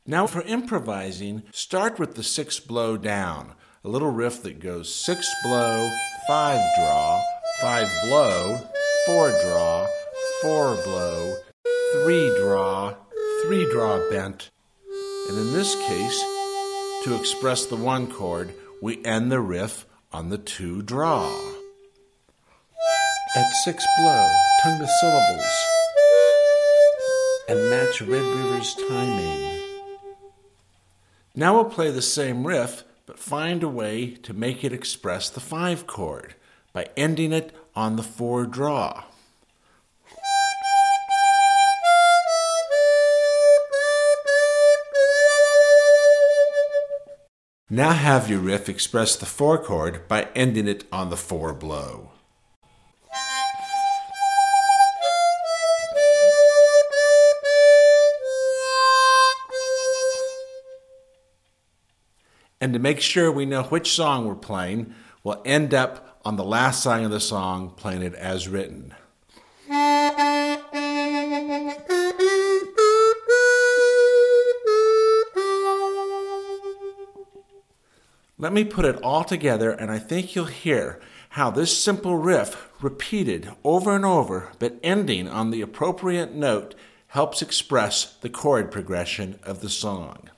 Now for improvising, start with the 6-blow down, a little riff that goes 6 blow, 5 draw, 5 blow, 4 draw, 4 blow, 3 draw, 3 draw bent. And in this case, to express the 1 chord, we end the riff on the 2 draw. At 6 blow, tongue the syllables and match Red River's timing. Now we'll play the same riff, but find a way to make it express the 5 chord by ending it on the 4 draw. Now have your riff express the 4 chord by ending it on the 4 blow. And to make sure we know which song we're playing, we'll end up on the last line of the song playing it as written. Let me put it all together, and I think you'll hear how this simple riff, repeated over and over, but ending on the appropriate note, helps express the chord progression of the song.